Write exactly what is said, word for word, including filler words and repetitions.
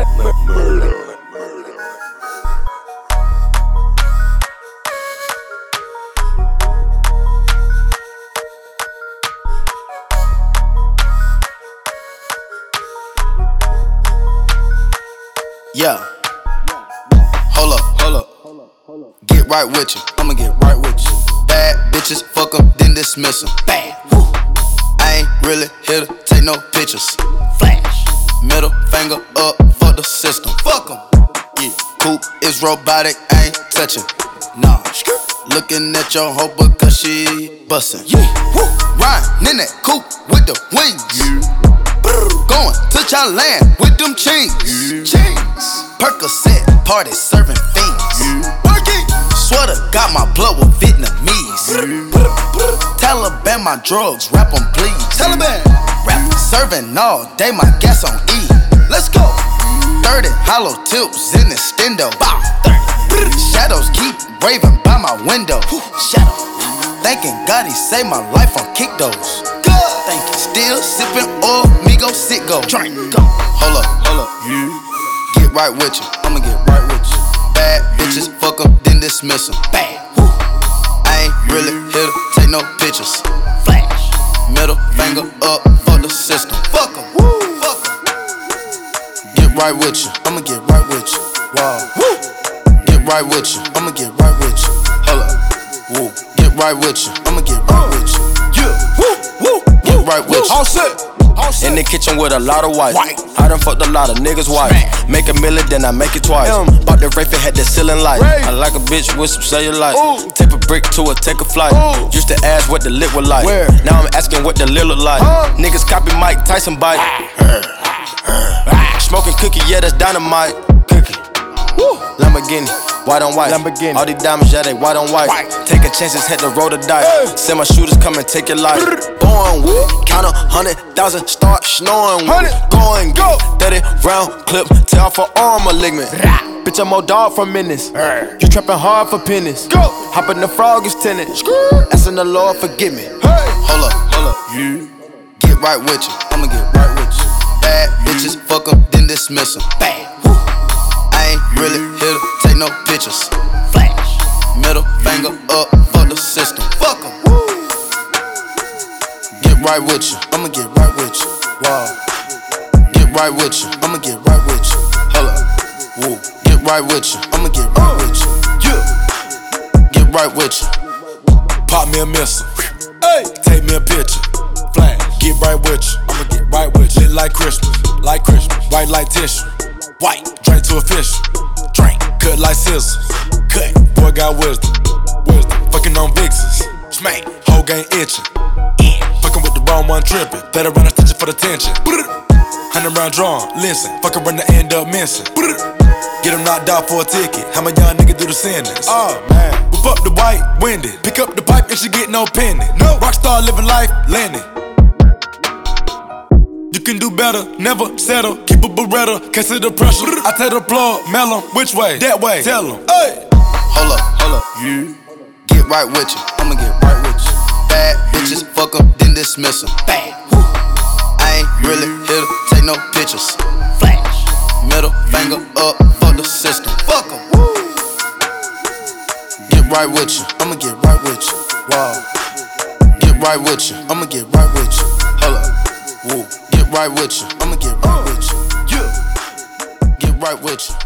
Murder. Yeah. Hold up, hold up. Get right with you. I'ma get right with you. Bad bitches, fuck 'em, then dismiss 'em. Bad. Woo. I ain't really here to take no pictures. Flash. Middle finger up for the system. Fuck 'em. Yeah. Coupe is robotic, I ain't touching. Nah. Looking at your hoe because she bustin'. Yeah. Woo. Riding in that coupe with the wings. Yeah. Going to Thailand with them chains. Yeah. Chains. Percocet party serving fiends. Yeah. Working. Sweater got my blood with Vietnamese. Yeah. Taliban my drugs, rap 'em please. Taliban. Rap serving all day, my gas on E. Let's go. thirty hollow tips in the stendo. Bow. Shadows keep raving by my window. Shadow. Thanking God he saved my life on kick those. Thank you. Still sipping oil, me go sit go. Drink, go. Hold up, hold up. Yeah. Get right with you. I'ma get right with you. Bad bitches, fuck 'em, then dismiss 'em. Bad. Woo. I ain't really here to take no pictures. Flash. Middle finger up for the system. Fuck 'em. Woo. Fuck 'em. Get right with you. I'ma get right with you. Wow. Woo. Get right with you. I'ma get right with you. Hold up. Woo. Get right with you. I'ma get right with you. Yeah. Woo. Woo. Get right with you. All set. All set. In the kitchen with a lot of white. I done fucked a lot of niggas' wife. Make a million, then I make it twice. Mm. Bought the Wraith and had the ceiling light. Ray. I like a bitch with some cellulite. Ooh. Tip a brick to her, take a flight. Ooh. Used to ask what the lit was like. Where? Now I'm asking what the lil look like. Huh? Niggas copy Mike Tyson bite. Smoking cookie, yeah, that's dynamite. Cookie. Woo. Lamborghini, white on white. Lamborghini. All these diamonds, yeah, they white on white. white. Taking chances, had to roll the dice. Hey. Send my shooters come and take your life. Born with it, count a hundred thousand, start snoring with it. Going, go. thirty round clip, tell for arm malignant. Bitch, I'm old dog from Menace. You trapping hard for pennies. Go. Hop in the frog is tenant. Asking the Lord, forgive me. Hey. Hold up, hold up. Yeah. Get right with you. I'ma get right with you. Bad bitches, fuck 'em, then dismiss 'em. Bad. Woo. I ain't really here to take no pictures. Flash. Middle finger up for the system. Fuck 'em. Woo. Get right with you. I'ma get right with you. Wow. Get right with you. I'ma get right with you. Hold up. Woo. Get right with you. I'ma get right with you. Yeah. Get right with you. Pop me a missile. Hey. Take me a picture. Flash. Get right with you. I'ma get right with you. Lit like Christmas. Like Christmas. White like tissue. White. Drink to a fish. Drink. Cut like scissors. Cut. Boy got wisdom. Wisdom. Fucking on vixens. Smack. Whole game itching. Yeah. Fucking with the wrong one tripping. Better run a stitching for the tension. Hundred round drawn. Listen. Fucking run to end up missing. Get him knocked out for a ticket. How my young nigga do the sentence? Oh man. Whip up the white, windy. Pick up the pipe and she get no penny. No. Rockstar living life, landing. You can do better, never settle. Keep a Beretta, can't see the pressure. I tell the plug, mail 'em, which way? That way, tell 'em. Hey. Hold up, hold up. Yeah. Get right with you. I'ma get right with you. Bad bitches, fuck 'em, then dismiss 'em. Bad. Woo. I ain't really here to take no pictures. Flash. Middle finger up for the system. Fuck 'em. Woo. Get right with you. I'ma get right with you. Wow. Get right with you. I'ma get right with you. Hold up. Woo. Get right with you. I'ma get right with you. Yeah. Get right with you.